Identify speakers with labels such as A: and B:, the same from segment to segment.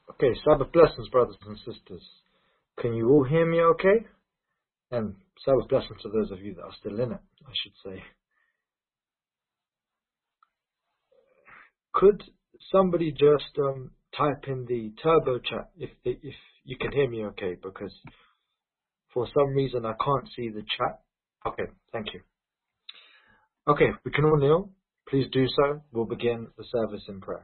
A: Okay, Sabbath blessings, brothers and sisters. Can you all hear me okay? And Sabbath blessings to those of you that are still in it, I should say. Could somebody just type in the turbo chat if you can hear me okay? Because for some reason I can't see the chat. Okay, thank you. Okay, we can all kneel. Please do so. We'll begin the service in prayer.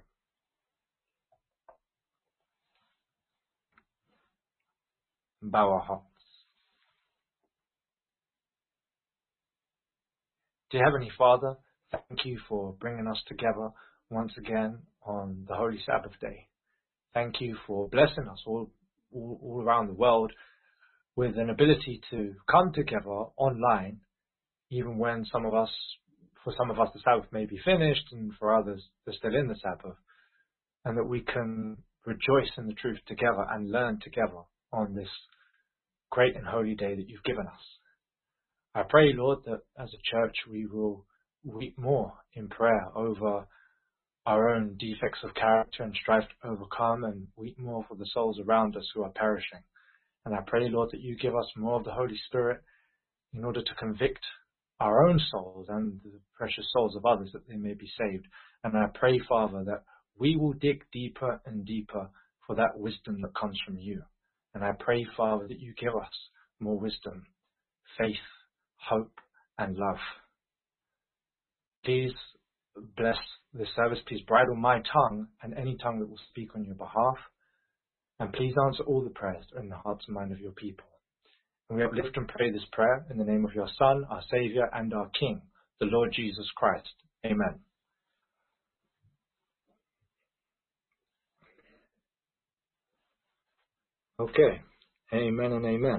A: Bow our hearts. Dear Heavenly Father, thank you for bringing us together once again on the Holy Sabbath Day. Thank you for blessing us all around the world with an ability to come together online, even when for some of us the Sabbath may be finished and for others they're still in the Sabbath, and that we can rejoice in the truth together and learn together on this great and holy day that you've given us. I pray, Lord, that as a church we will weep more in prayer over our own defects of character and strive to overcome, and weep more for the souls around us who are perishing. And I pray, Lord, that you give us more of the Holy Spirit in order to convict our own souls and the precious souls of others that they may be saved. And I pray, Father, that we will dig deeper and deeper for that wisdom that comes from you. And I pray, Father, that you give us more wisdom, faith, hope and love. Please bless this service. Please bridle my tongue and any tongue that will speak on your behalf. And please answer all the prayers in the hearts and mind of your people. And we uplift and pray this prayer in the name of your Son, our Saviour and our King, the Lord Jesus Christ. Amen. Okay. Amen and amen.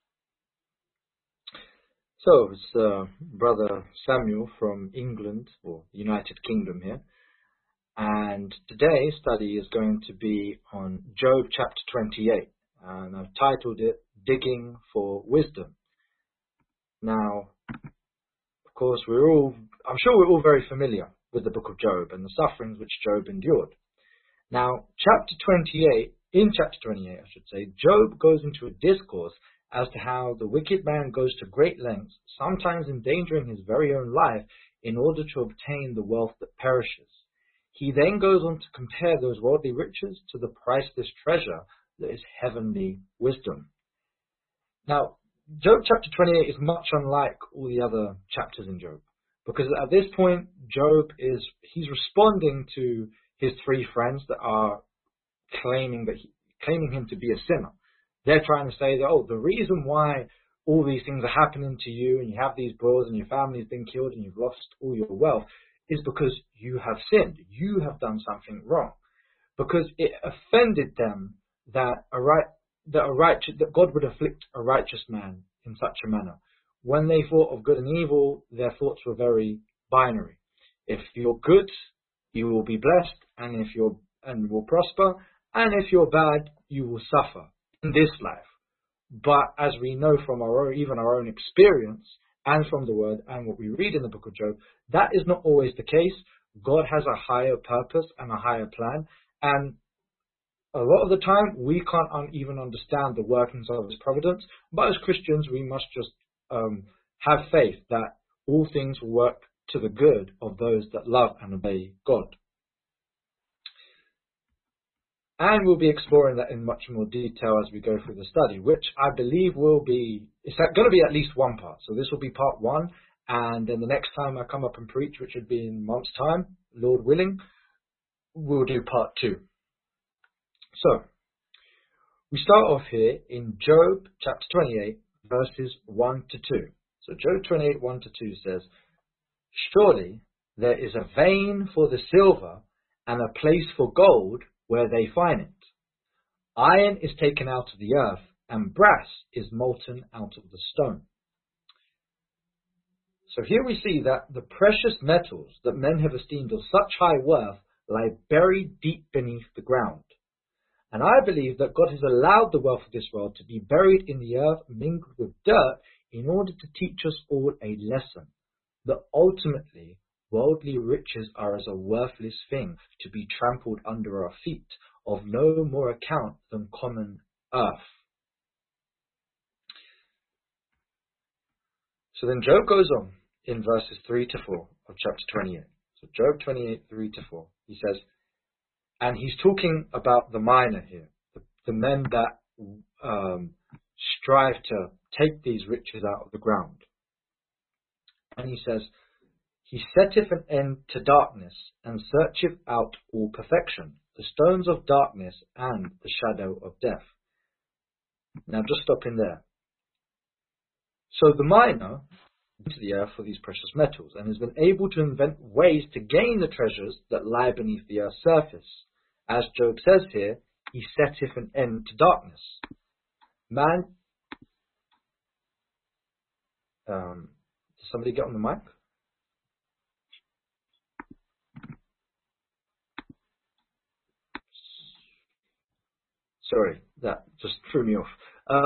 A: So, it's Brother Samuel from England, or the United Kingdom here. And today's study is going to be on Job chapter 28. And I've titled it, Digging for Wisdom. Now, of course, I'm sure we're all very familiar with the book of Job and the sufferings which Job endured. Now, in chapter 28, I should say, Job goes into a discourse as to how the wicked man goes to great lengths, sometimes endangering his very own life, in order to obtain the wealth that perishes. He then goes on to compare those worldly riches to the priceless treasure that is heavenly wisdom. Now, Job chapter 28 is much unlike all the other chapters in Job, because at this point, he's responding to his three friends that are claiming him to be a sinner. They're trying to say that, the reason why all these things are happening to you and you have these brothers and your family's been killed and you've lost all your wealth is because you have sinned. You have done something wrong. Because it offended them that God would afflict a righteous man in such a manner. When they thought of good and evil, their thoughts were very binary. If you're good, you will be blessed, and will prosper, and if you're bad, you will suffer in this life. But as we know from our own experience and from the word and what we read in the book of Job, that is not always the case. God has a higher purpose and a higher plan, and a lot of the time we can't even understand the workings of his providence. But as Christians, we must just have faith that all things will work to the good of those that love and obey God. And we'll be exploring that in much more detail as we go through the study, which I believe it's going to be at least one part. So this will be part one, and then the next time I come up and preach, which would be in a month's time, Lord willing, we'll do part two. So, we start off here in Job chapter 28, verses 1 to 2. So Job 28, 1 to 2 says, Surely there is a vein for the silver and a place for gold where they find it. Iron is taken out of the earth, and brass is molten out of the stone. So here we see that the precious metals that men have esteemed of such high worth lie buried deep beneath the ground. And I believe that God has allowed the wealth of this world to be buried in the earth, mingled with dirt, in order to teach us all a lesson, that ultimately worldly riches are as a worthless thing to be trampled under our feet, of no more account than common earth. So then Job goes on in verses 3 to 4 of chapter 28. So Job 28, 3 to 4. He says, and he's talking about the miner here, the men that strive to take these riches out of the ground. And he says, he setteth an end to darkness, and searcheth out all perfection, the stones of darkness and the shadow of death. Now just stop in there. So the miner into the earth for these precious metals, and has been able to invent ways to gain the treasures that lie beneath the earth's surface. As Job says here, he setteth an end to darkness. Man, does somebody get on the mic? Sorry, that just threw me off.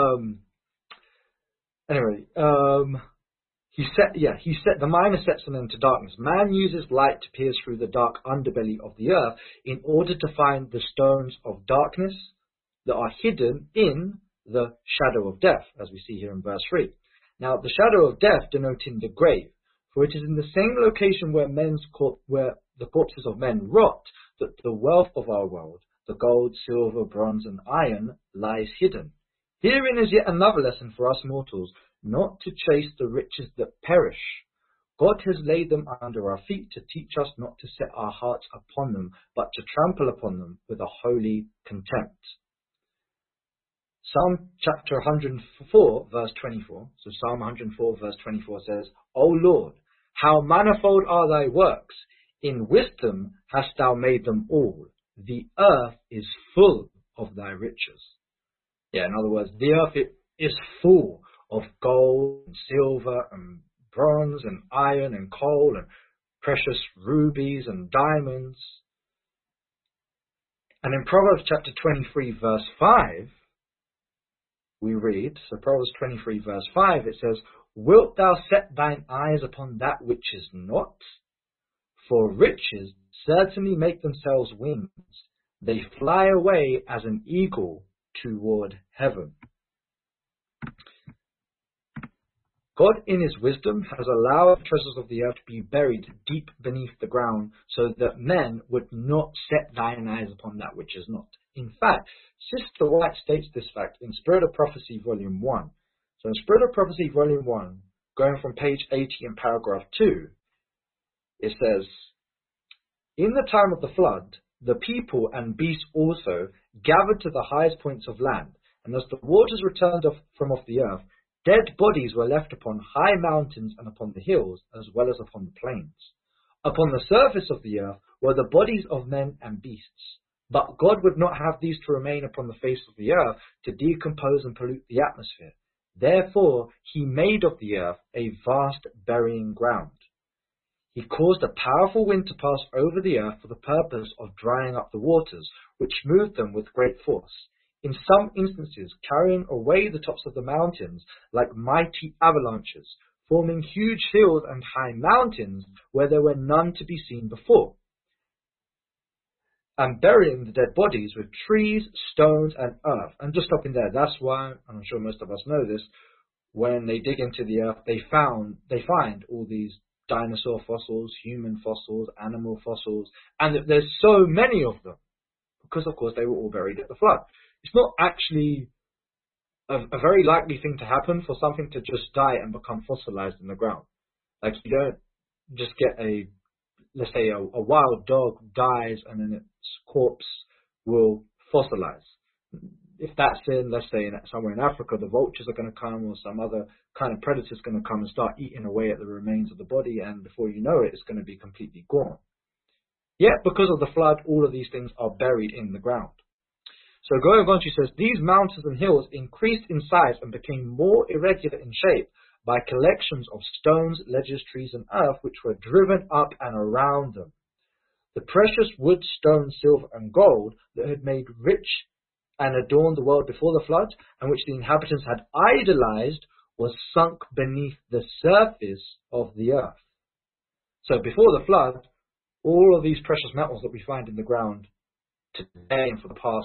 A: The miner sets an end to darkness. Man uses light to pierce through the dark underbelly of the earth in order to find the stones of darkness that are hidden in the shadow of death, as we see here in verse 3. Now, the shadow of death denoting the grave, for it is in the same location where the corpses of men rot that the wealth of our world, the gold, silver, bronze, and iron, lies hidden. Herein is yet another lesson for us mortals, not to chase the riches that perish. God has laid them under our feet to teach us not to set our hearts upon them, but to trample upon them with a holy contempt. Psalm chapter 104, verse 24. So Psalm 104, verse 24 says, O Lord, how manifold are thy works! In wisdom hast thou made them all. The earth is full of thy riches. Yeah, in other words, the earth is full of gold and silver and bronze and iron and coal and precious rubies and diamonds. And in Proverbs chapter 23, verse 5, we read, so Proverbs 23, verse 5, it says, Wilt thou set thine eyes upon that which is not? For riches certainly make themselves wings. They fly away as an eagle toward heaven. God, in his wisdom, has allowed the treasures of the earth to be buried deep beneath the ground so that men would not set thine eyes upon that which is not. In fact, Sister White states this fact in Spirit of Prophecy, Volume 1. So in Spirit of Prophecy, Volume 1, going from page 80 in paragraph 2, it says, In the time of the flood, the people and beasts also gathered to the highest points of land, and as the waters returned from off the earth, dead bodies were left upon high mountains and upon the hills, as well as upon the plains. Upon the surface of the earth were the bodies of men and beasts. But God would not have these to remain upon the face of the earth to decompose and pollute the atmosphere. Therefore, he made of the earth a vast burying ground. He caused a powerful wind to pass over the earth for the purpose of drying up the waters, which moved them with great force, in some instances carrying away the tops of the mountains like mighty avalanches, forming huge hills and high mountains where there were none to be seen before, and burying the dead bodies with trees, stones, and earth. And just stopping there, that's why, and I'm sure most of us know this, when they dig into the earth, they find all these dinosaur fossils, human fossils, animal fossils, and there's so many of them, because of course they were all buried at the flood. It's not actually a very likely thing to happen for something to just die and become fossilized in the ground. Like, you don't just get let's say a wild dog dies and then its corpse will fossilize. If that's let's say somewhere in Africa, the vultures are going to come, or some other kind of predator is going to come and start eating away at the remains of the body, and before you know it, it's going to be completely gone. Yet, because of the flood, all of these things are buried in the ground. So going on, she says, these mountains and hills increased in size and became more irregular in shape by collections of stones, ledges, trees, and earth, which were driven up and around them. The precious wood, stone, silver, and gold that had made rich and adorned the world before the flood, and which the inhabitants had idolized, was sunk beneath the surface of the earth. So before the flood, all of these precious metals that we find in the ground today and for the past,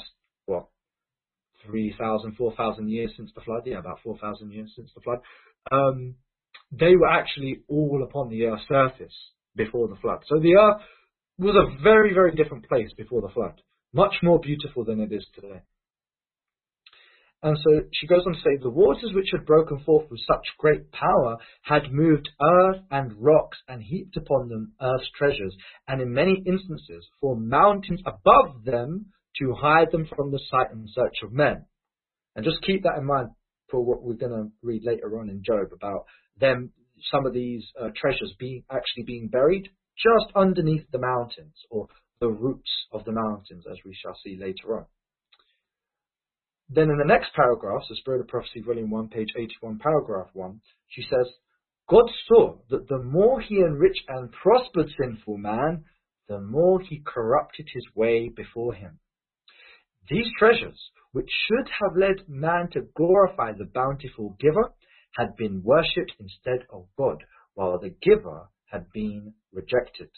A: 3,000, 4,000 years since the flood, about 4,000 years since the flood, they were actually all upon the earth's surface before the flood. So the earth was a very, very different place before the flood, much more beautiful than it is today. And so she goes on to say, the waters which had broken forth with such great power had moved earth and rocks and heaped upon them earth's treasures, and in many instances formed mountains above them to hide them from the sight and search of men. And just keep that in mind for what we're going to read later on in Job about them, some of these treasures actually being buried just underneath the mountains, or the roots of the mountains, as we shall see later on. Then in the next paragraph, the Spirit of Prophecy, Volume 1, page 81, paragraph 1, she says, God saw that the more he enriched and prospered sinful man, the more he corrupted his way before him. These treasures, which should have led man to glorify the bountiful giver, had been worshipped instead of God, while the giver had been rejected.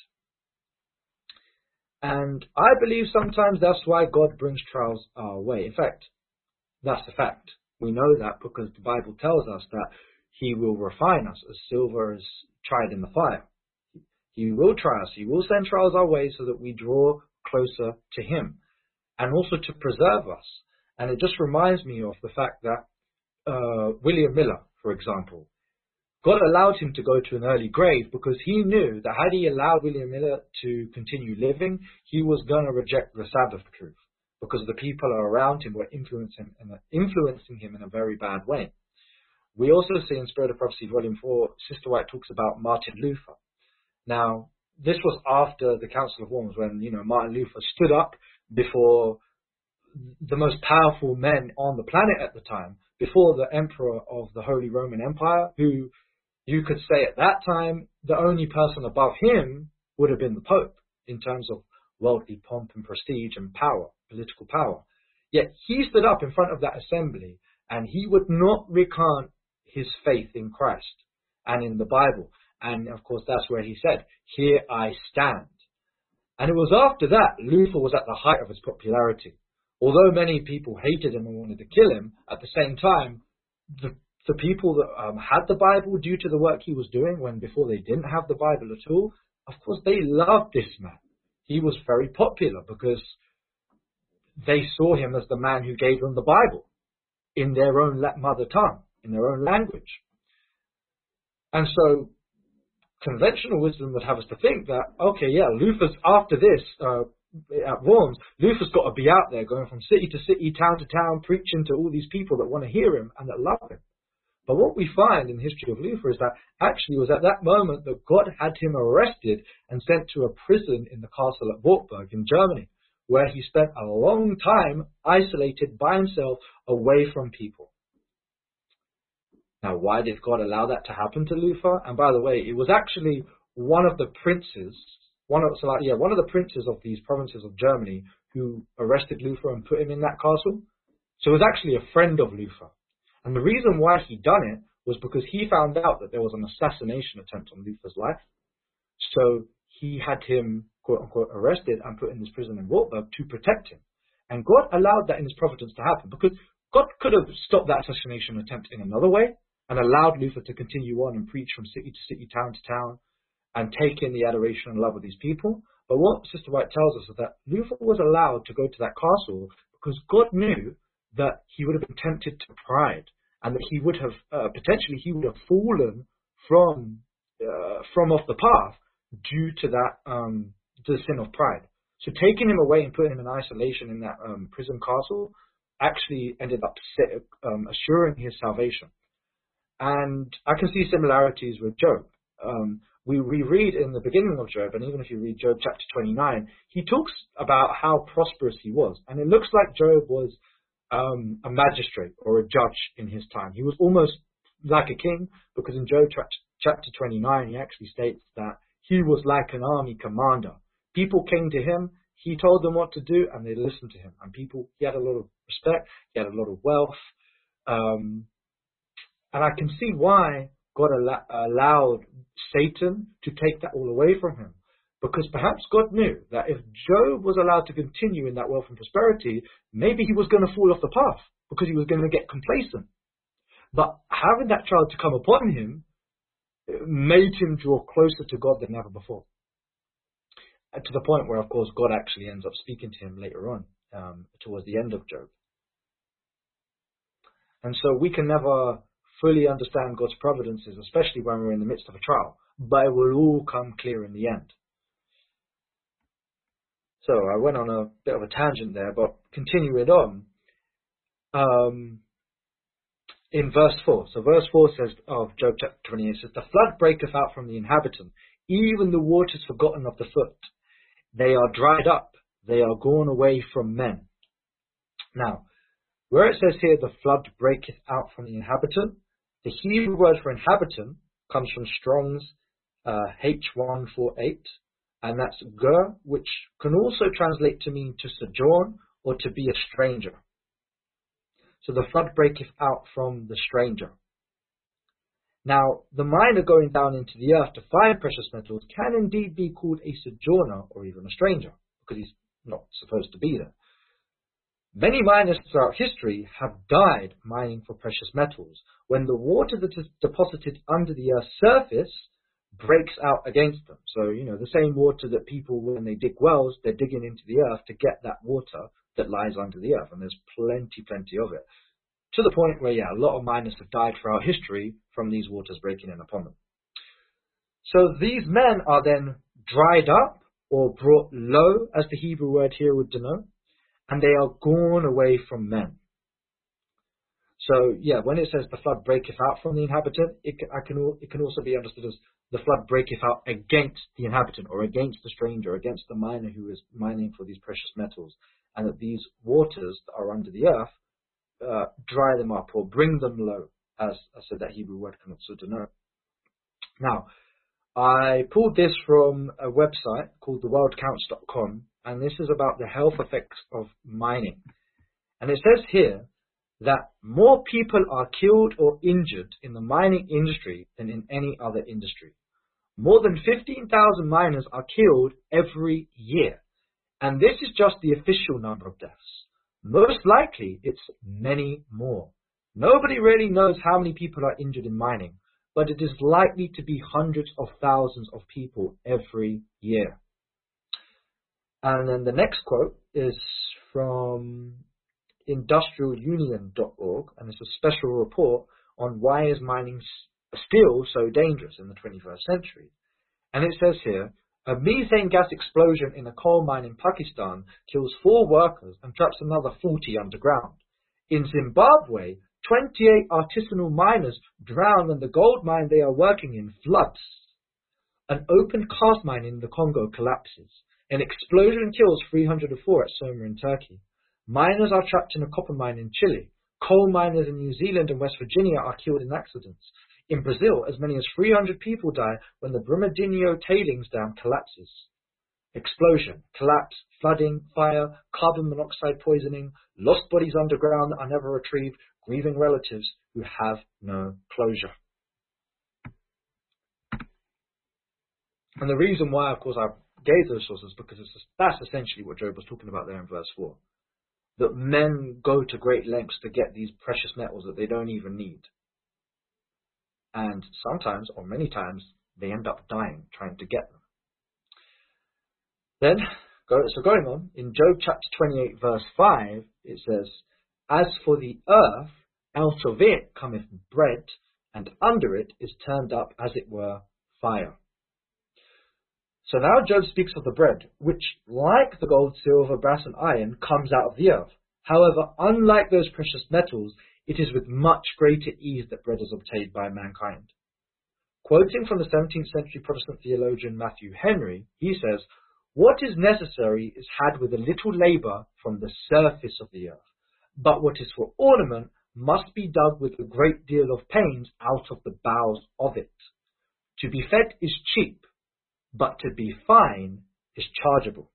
A: And I believe sometimes that's why God brings trials our way. In fact, that's a fact. We know that because the Bible tells us that he will refine us as silver is tried in the fire. He will try us. He will send trials our way so that we draw closer to him, and also to preserve us. And it just reminds me of the fact that William Miller, for example, God allowed him to go to an early grave because he knew that had he allowed William Miller to continue living, he was going to reject the Sabbath truth, because the people around him were influencing him in a very bad way. We also see in Spirit of Prophecy, Volume 4, Sister White talks about Martin Luther. Now, this was after the Council of Worms, when Martin Luther stood up before the most powerful men on the planet at the time, before the Emperor of the Holy Roman Empire, who you could say at that time the only person above him would have been the Pope in terms of worldly pomp and prestige and power, political power. Yet he stood up in front of that assembly and he would not recant his faith in Christ and in the Bible. And of course, that's where he said, "Here I stand." And it was after that Luther was at the height of his popularity. Although many people hated him and wanted to kill him, at the same time, the people that had the Bible due to the work he was doing, when before they didn't have the Bible at all, of course they loved this man. He was very popular because they saw him as the man who gave them the Bible in their own mother tongue, in their own language. And so conventional wisdom would have us to think that, okay, yeah, Luther's after this, at Worms, Luther's got to be out there going from city to city, town to town, preaching to all these people that want to hear him and that love him. But what we find in the history of Luther is that actually it was at that moment that God had him arrested and sent to a prison in the castle at Wartburg in Germany, where he spent a long time isolated by himself away from people. Now, why did God allow that to happen to Luther? And by the way, it was actually one of the princes, one of the princes of these provinces of Germany who arrested Luther and put him in that castle. So it was actually a friend of Luther. And the reason why he done it was because he found out that there was an assassination attempt on Luther's life. So he had him, quote unquote, arrested and put in this prison in Wartburg to protect him. And God allowed that in his providence to happen, because God could have stopped that assassination attempt in another way and allowed Luther to continue on and preach from city to city, town to town, and take in the adoration and love of these people. But what Sister White tells us is that Luther was allowed to go to that castle because God knew that he would have been tempted to pride, and that he would have potentially fallen from off the path due to that to the sin of pride. So taking him away and putting him in isolation in that prison castle actually ended up assuring his salvation. And I can see similarities with Job. We read in the beginning of Job, and even if you read Job chapter 29, he talks about how prosperous he was. And it looks like Job was a magistrate or a judge in his time. He was almost like a king, because in Job chapter 29, he actually states that he was like an army commander. People came to him, he told them what to do, and they listened to him. And he had a lot of respect, he had a lot of wealth. And I can see why God allowed Satan to take that all away from him. Because perhaps God knew that if Job was allowed to continue in that wealth and prosperity, maybe he was going to fall off the path because he was going to get complacent. But having that trial to come upon him made him draw closer to God than ever before. And to the point where, of course, God actually ends up speaking to him later on, towards the end of Job. And so we can never fully understand God's providences, especially when we're in the midst of a trial. But it will all come clear in the end. So I went on a bit of a tangent there, but continuing on, in verse 4. So verse 4 says, of Job chapter 28, says, the flood breaketh out from the inhabitant, even the waters forgotten of the foot. They are dried up, they are gone away from men. Now, where it says here, the flood breaketh out from the inhabitant, the Hebrew word for inhabitant comes from Strong's H148, and that's ger, which can also translate to mean to sojourn or to be a stranger. So the flood breaketh out from the stranger. Now, the miner going down into the earth to find precious metals can indeed be called a sojourner or even a stranger, because he's not supposed to be there. Many miners throughout history have died mining for precious metals when the water that is deposited under the earth's surface breaks out against them. So, the same water that people, when they dig wells, they're digging into the earth to get that water that lies under the earth, and there's plenty of it. To the point where, a lot of miners have died throughout history from these waters breaking in upon them. So these men are then dried up or brought low, as the Hebrew word here would denote, and they are gone away from men. So, when it says the flood breaketh out from the inhabitant, it can also be understood as the flood breaketh out against the inhabitant, or against the stranger, against the miner who is mining for these precious metals, and that these waters that are under the earth dry them up or bring them low, as I said, that Hebrew word can also denote. Now, I pulled this from a website called theworldcounts.com, and this is about the health effects of mining. And it says here that more people are killed or injured in the mining industry than in any other industry. More than 15,000 miners are killed every year. And this is just the official number of deaths. Most likely, it's many more. Nobody really knows how many people are injured in mining, but it is likely to be hundreds of thousands of people every year. And then the next quote is from industrialunion.org, and it's a special report on why is mining still so dangerous in the 21st century. And it says here, a methane gas explosion in a coal mine in Pakistan kills 4 workers and traps another 40 underground. In Zimbabwe, 28 artisanal miners drown when the gold mine they are working in floods. An open cast mine in the Congo collapses. An explosion kills 304 at Soma in Turkey. Miners are trapped in a copper mine in Chile. Coal miners in New Zealand and West Virginia are killed in accidents. In Brazil, as many as 300 people die when the Brumadinho tailings dam collapses. Explosion, collapse, flooding, fire, carbon monoxide poisoning, lost bodies underground that are never retrieved, grieving relatives who have no closure. And the reason why, of course, I gave those sources because that's essentially what Job was talking about there in verse 4. That men go to great lengths to get these precious metals that they don't even need. And sometimes, or many times, they end up dying trying to get them. Then, going on, in Job chapter 28 verse 5, it says, as for the earth, out of it cometh bread, and under it is turned up, as it were, fire. So now Job speaks of the bread, which, like the gold, silver, brass, and iron, comes out of the earth. However, unlike those precious metals, it is with much greater ease that bread is obtained by mankind. Quoting from the 17th century Protestant theologian Matthew Henry, he says, what is necessary is had with a little labour from the surface of the earth, but what is for ornament must be dug with a great deal of pains out of the bowels of it. To be fed is cheap, but to be fine is chargeable.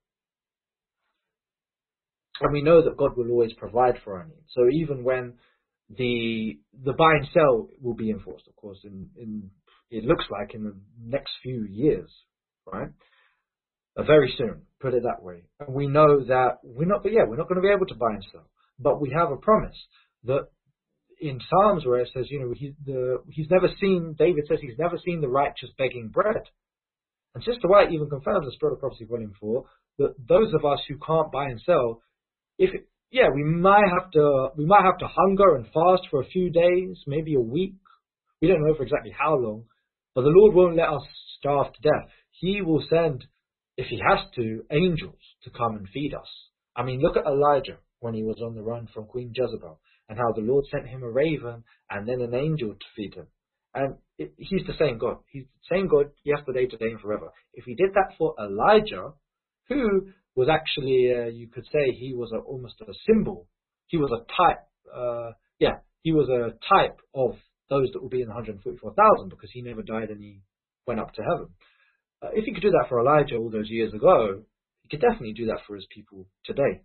A: And we know that God will always provide for our needs. So even when the buy and sell will be enforced, of course, in it looks like in the next few years, right? very soon, put it that way. And we know that we're not going to be able to buy and sell. But we have a promise that in Psalms where it says, he's never seen, David says he's never seen the righteous begging bread. And Sister White even confirms in Spirit of Prophecy Volume 4 that those of us who can't buy and sell, we might have to hunger and fast for a few days, maybe a week. We don't know for exactly how long, but the Lord won't let us starve to death. He will send, if he has to, angels to come and feed us. I mean, look at Elijah when he was on the run from Queen Jezebel, and how the Lord sent him a raven and then an angel to feed him. And he's the same God. He's the same God yesterday, today, and forever. If he did that for Elijah, who was actually, you could say, he was almost a symbol. He was a type. He was a type of those that will be in the 144,000, because he never died and he went up to heaven. If he could do that for Elijah all those years ago, he could definitely do that for his people today.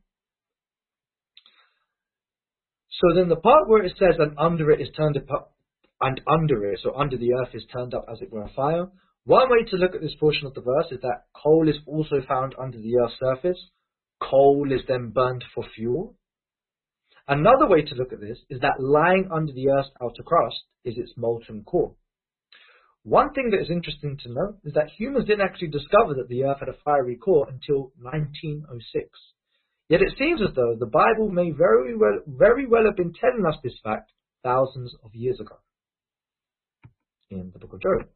A: So then the part where it says, and under it is turned up, and under it, so under the earth is turned up as it were a fire. One way to look at this portion of the verse is that coal is also found under the earth's surface. Coal is then burnt for fuel. Another way to look at this is that lying under the earth's outer crust is its molten core. One thing that is interesting to note is that humans didn't actually discover that the earth had a fiery core until 1906. Yet it seems as though the Bible may very well have been telling us this fact thousands of years ago in the book of Job.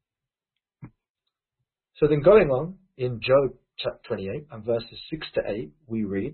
A: So then going on, in Job chapter 28 and verses 6 to 8, we read,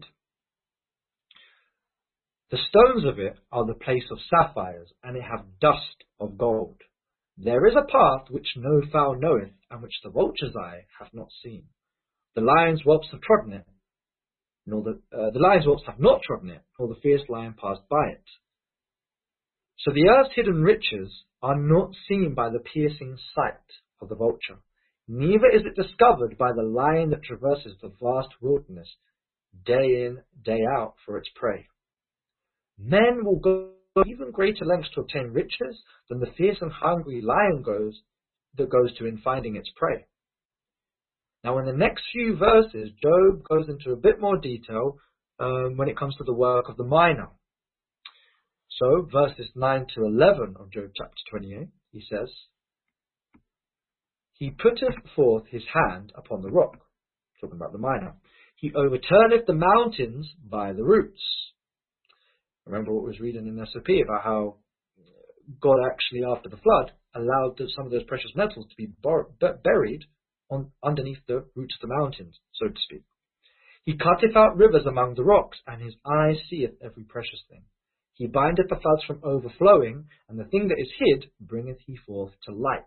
A: "The stones of it are the place of sapphires, and it have dust of gold. There is a path which no fowl knoweth, and which the vulture's eye hath not seen. The lion's whelps have trodden it, the lion's whelps have not trodden it, nor the fierce lion passed by it. So the earth's hidden riches are not seen by the piercing sight of the vulture, neither is it discovered by the lion that traverses the vast wilderness, day in, day out, for its prey. Men will go even greater lengths to obtain riches than the fierce and hungry lion goes to in finding its prey." Now, in the next few verses, Job goes into a bit more detail when it comes to the work of the miner. So, verses 9 to 11 of Job chapter 28, he says, "He putteth forth his hand upon the rock," talking about the miner. "He overturneth the mountains by the roots." Remember what we was reading in SOP about how God actually, after the flood, allowed some of those precious metals to be buried underneath the roots of the mountains, so to speak. "He cutteth out rivers among the rocks, and his eye seeth every precious thing. He bindeth the floods from overflowing, and the thing that is hid bringeth he forth to light."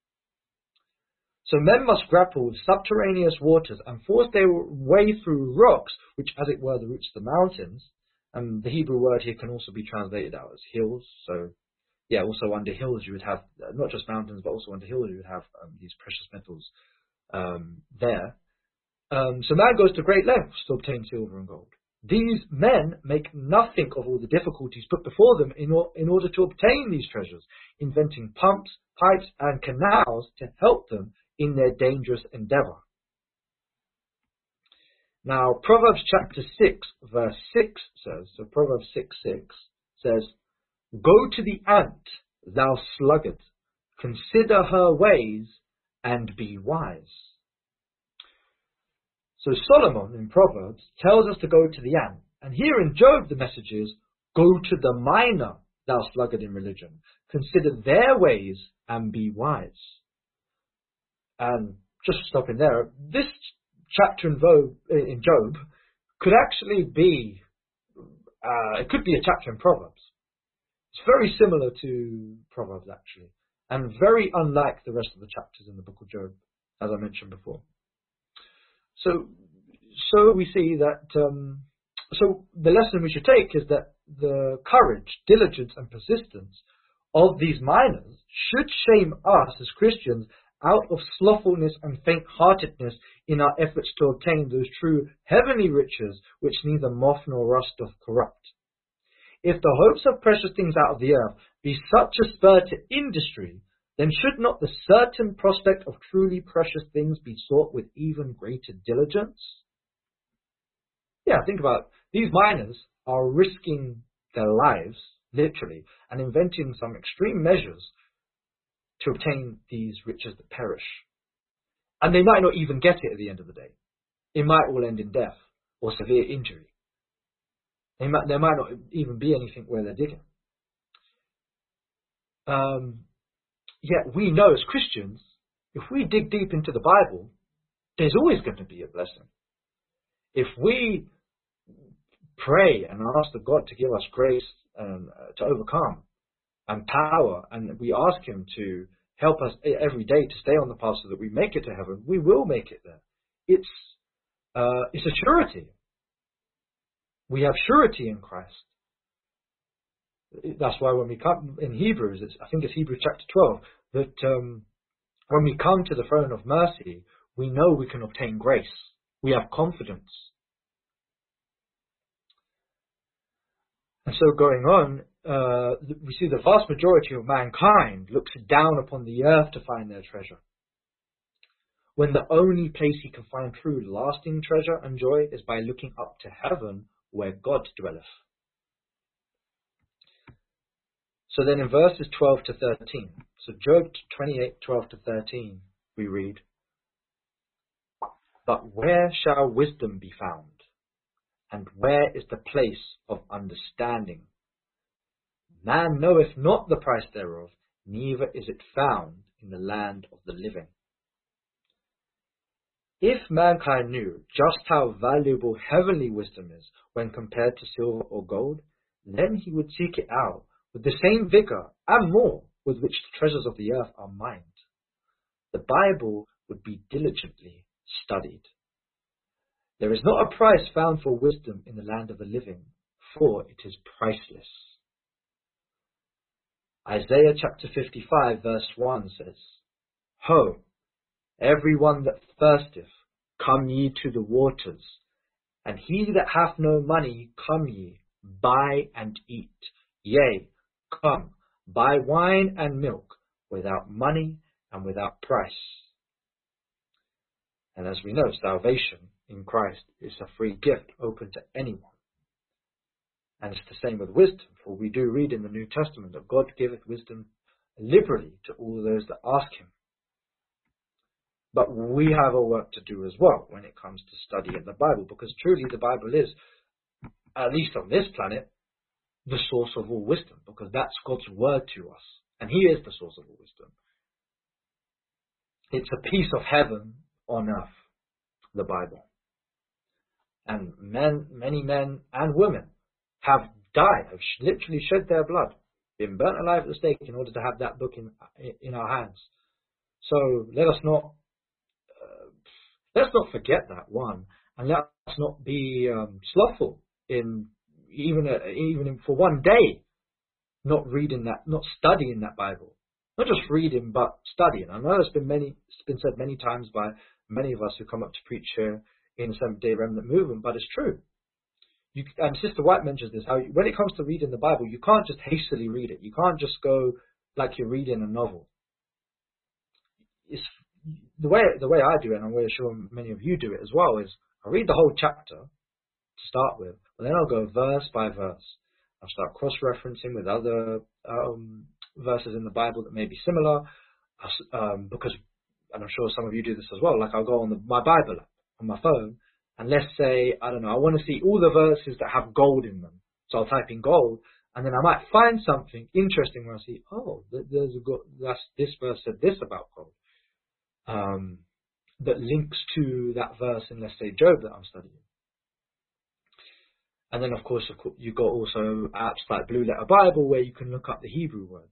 A: So men must grapple with subterraneous waters and force their way through rocks, which as it were the roots of the mountains. And the Hebrew word here can also be translated out as hills. So also under hills you would have, not just mountains, but also under hills you would have these precious metals there. So man goes to great lengths to obtain silver and gold. These men make nothing of all the difficulties put before them in order to obtain these treasures, inventing pumps, pipes, and canals to help them in their dangerous endeavor. Now, Proverbs chapter 6, verse 6 says, so Proverbs 6:6 says, "Go to the ant, thou sluggard, consider her ways, and be wise." So Solomon in Proverbs tells us to go to the ant. And here in Job, the message is, go to the miner, thou sluggard in religion. Consider their ways and be wise. And just stopping there, this chapter in Job could actually be, it could be a chapter in Proverbs. It's very similar to Proverbs, actually, and very unlike the rest of the chapters in the book of Job, as I mentioned before. So we see that, so the lesson we should take is that the courage, diligence, and persistence of these miners should shame us as Christians out of slothfulness and faint-heartedness in our efforts to obtain those true heavenly riches which neither moth nor rust doth corrupt. If the hopes of precious things out of the earth be such a spur to industry, then should not the certain prospect of truly precious things be sought with even greater diligence? Yeah, think about it. These miners are risking their lives, literally, and inventing some extreme measures to obtain these riches that perish. And they might not even get it at the end of the day. It might all end in death or severe injury. There might not even be anything where they're digging. Yet we know as Christians, if we dig deep into the Bible, there's always going to be a blessing. If we pray and ask the God to give us grace to overcome and power, and we ask Him to help us every day to stay on the path so that we make it to heaven, we will make it there. It's a surety. We have surety in Christ. That's why when we come in Hebrews, I think it's Hebrews chapter 12, that when we come to the throne of mercy, we know we can obtain grace. We have confidence. And so going on, we see the vast majority of mankind looks down upon the earth to find their treasure, when the only place he can find true lasting treasure and joy is by looking up to heaven where God dwelleth. So then in verses 12 to 13, so Job 28, 12 to 13, we read, "But where shall wisdom be found? And where is the place of understanding? Man knoweth not the price thereof, neither is it found in the land of the living." If mankind knew just how valuable heavenly wisdom is when compared to silver or gold, then he would seek it out with the same vigor and more with which the treasures of the earth are mined. The Bible would be diligently studied. There is not a price found for wisdom in the land of the living, for it is priceless. Isaiah chapter 55 verse 1 says, "Ho, every one that thirsteth, come ye to the waters, and he that hath no money, come ye, buy and eat. Yea, come, buy wine and milk, without money and without price." And as we know, salvation in Christ is a free gift open to anyone. And it's the same with wisdom, for we do read in the New Testament that God giveth wisdom liberally to all those that ask Him. But we have a work to do as well when it comes to studying the Bible, because truly the Bible is, at least on this planet, the source of all wisdom, because that's God's word to us, and He is the source of all wisdom. It's a piece of heaven on earth, the Bible. And many men and women have died, have literally shed their blood, been burnt alive at the stake in order to have that book in our hands. So let's not forget that one, and let's not be slothful in even for one day not reading that, not studying that Bible, not just reading but studying. I know it's been said many times by many of us who come up to preach here in the Seventh-day Remnant movement, but it's true. And Sister White mentions this, how when it comes to reading the Bible, you can't just hastily read it. You can't just go like you're reading a novel. It's the way I do it, and I'm really sure many of you do it as well, is I read the whole chapter to start with, but then I'll go verse by verse. I'll start cross-referencing with other verses in the Bible that may be similar, because, and I'm sure some of you do this as well, like I'll go on my Bible app on my phone, and let's say, I don't know, I want to see all the verses that have gold in them. So I'll type in gold, and then I might find something interesting where I see, oh, this verse said this about gold. That links to that verse in, let's say, Job that I'm studying. And then, of course, you've got also apps like Blue Letter Bible where you can look up the Hebrew words.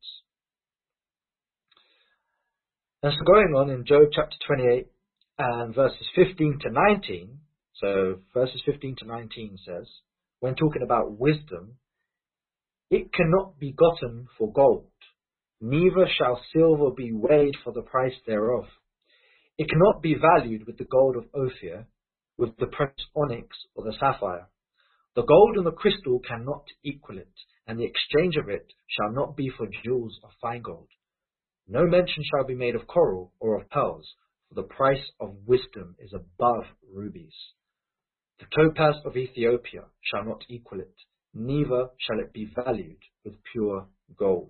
A: And so going on in Job chapter 28 and verses 15 to 19, so verses 15 to 19 says, when talking about wisdom, "It cannot be gotten for gold, neither shall silver be weighed for the price thereof. It cannot be valued with the gold of Ophir, with the precious onyx or the sapphire. The gold and the crystal cannot equal it, and the exchange of it shall not be for jewels of fine gold. No mention shall be made of coral or of pearls, for the price of wisdom is above rubies. The topaz of Ethiopia shall not equal it, neither shall it be valued with pure gold.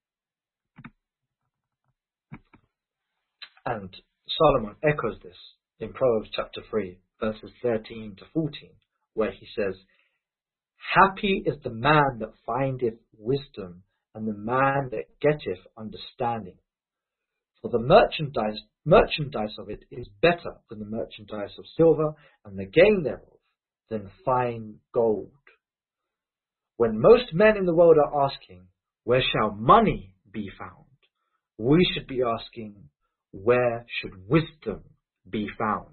A: And Solomon echoes this in Proverbs chapter 3, verses 13 to 14, where he says, Happy is the man that findeth wisdom, and the man that getteth understanding. For the merchandise of it is better than the merchandise of silver, and the gain thereof than fine gold. When most men in the world are asking, where shall money be found? We should be asking, where should wisdom be found?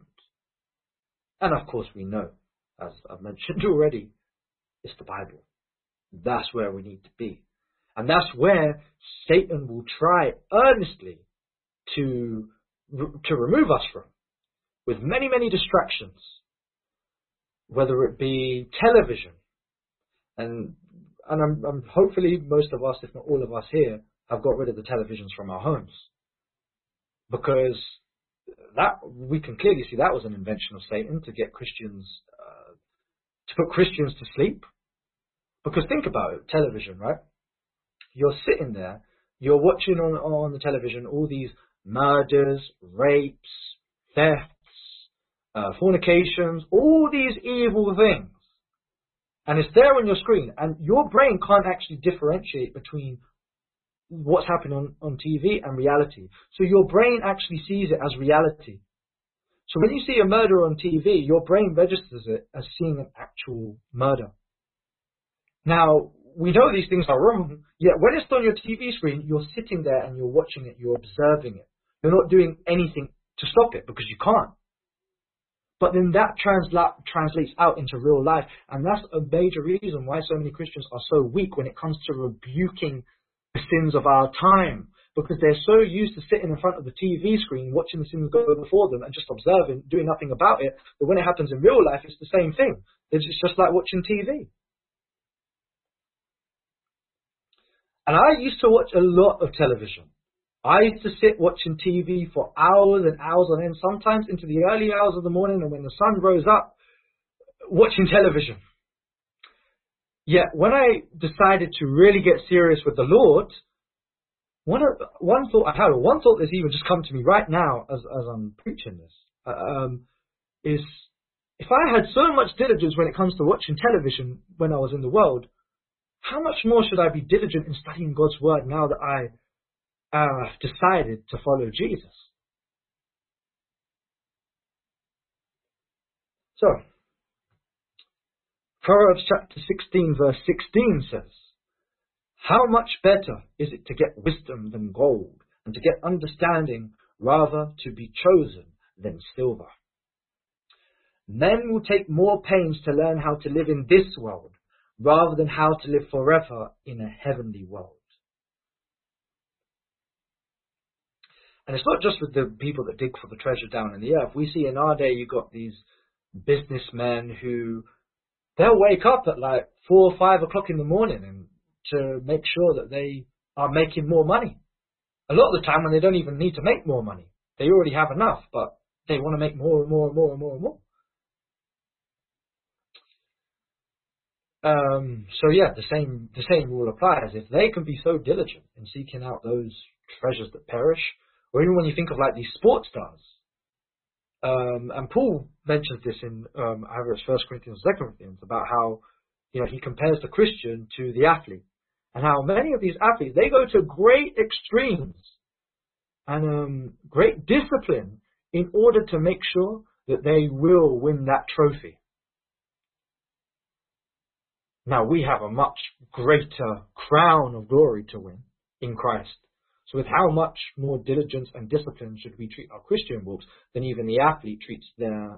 A: And of course we know, as I've mentioned already, it's the Bible. That's where we need to be. And that's where Satan will try earnestly to remove us from, with many, many distractions, whether it be television, and I'm hopefully most of us, if not all of us here, have got rid of the televisions from our homes, because that we can clearly see that was an invention of Satan to get Christians to put Christians to sleep. Because think about it, television, right? You're sitting there, you're watching on the television all these murders, rapes, thefts, fornications, all these evil things. And it's there on your screen. And your brain can't actually differentiate between what's happening on TV and reality. So your brain actually sees it as reality. So when you see a murder on TV, your brain registers it as seeing an actual murder. Now, we know these things are wrong, yet when it's on your TV screen, you're sitting there and you're watching it, you're observing it. You're not doing anything to stop it because you can't. But then that translates out into real life, and that's a major reason why so many Christians are so weak when it comes to rebuking the sins of our time, because they're so used to sitting in front of the TV screen, watching the sins go before them and just observing, doing nothing about it, that when it happens in real life, it's the same thing. It's just like watching TV. And I used to watch a lot of television. I used to sit watching TV for hours and hours on end, sometimes into the early hours of the morning, and when the sun rose up, watching television. Yet when I decided to really get serious with the Lord, one thought I had, or one thought that's even just come to me right now as I'm preaching this, is if I had so much diligence when it comes to watching television when I was in the world, how much more should I be diligent in studying God's Word now that I decided to follow Jesus? So, Proverbs chapter 16 verse 16 says, How much better is it to get wisdom than gold, and to get understanding rather to be chosen than silver? Men will take more pains to learn how to live in this world, rather than how to live forever in a heavenly world. And it's not just with the people that dig for the treasure down in the earth. We see in our day, you've got these businessmen who, they'll wake up at like 4 or 5 o'clock in the morning and to make sure that they are making more money. A lot of the time when they don't even need to make more money. They already have enough, but they want to make more and more and more and more and more. So yeah, the same rule applies. If they can be so diligent in seeking out those treasures that perish, or even when you think of like these sports stars, and Paul mentions this in either it's 1 Corinthians or 2 Corinthians about how he compares the Christian to the athlete, and how many of these athletes, they go to great extremes and great discipline in order to make sure that they will win that trophy. Now, we have a much greater crown of glory to win in Christ. So with how much more diligence and discipline should we treat our Christian walks than even the athlete treats their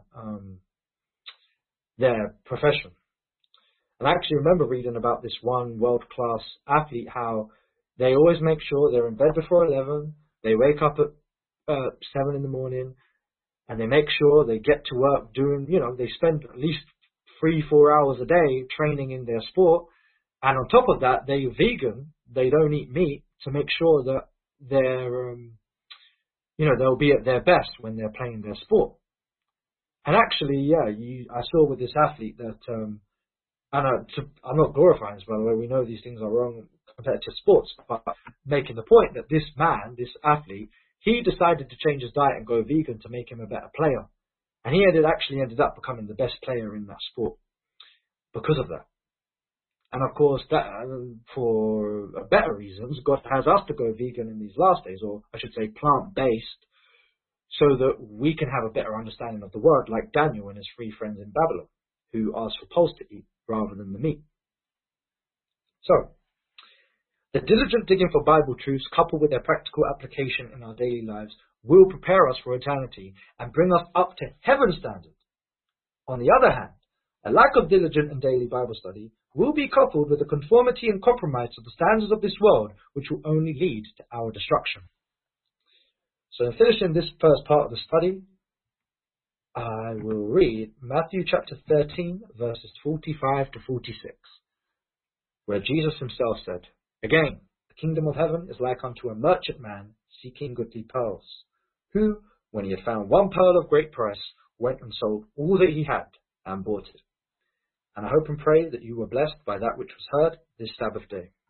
A: profession? And I actually remember reading about this one world-class athlete, how they always make sure they're in bed before 11, they wake up at 7 in the morning, and they make sure they get to work doing, they spend at least 3-4 hours a day training in their sport, and on top of that they're vegan, they don't eat meat, to make sure that their, they'll be at their best when they're playing their sport. And actually, I saw with this athlete that, I'm not glorifying this, by the way, we know these things are wrong in competitive sports, but making the point that this man, this athlete, he decided to change his diet and go vegan to make him a better player. And he actually ended up becoming the best player in that sport because of that. And of course, that for better reasons, God has us to go vegan in these last days, or I should say plant-based, so that we can have a better understanding of the word, like Daniel and his 3 friends in Babylon, who asked for pulse to eat rather than the meat. So, the diligent digging for Bible truths, coupled with their practical application in our daily lives, will prepare us for eternity and bring us up to heaven's standard. On the other hand, a lack of diligent and daily Bible study will be coupled with the conformity and compromise to the standards of this world, which will only lead to our destruction. So in finishing this first part of the study, I will read Matthew chapter 13, verses 45 to 46, where Jesus himself said, "Again, the kingdom of heaven is like unto a merchant man seeking goodly pearls, who, when he had found one pearl of great price, went and sold all that he had and bought it." And I hope and pray that you were blessed by that which was heard this Sabbath day.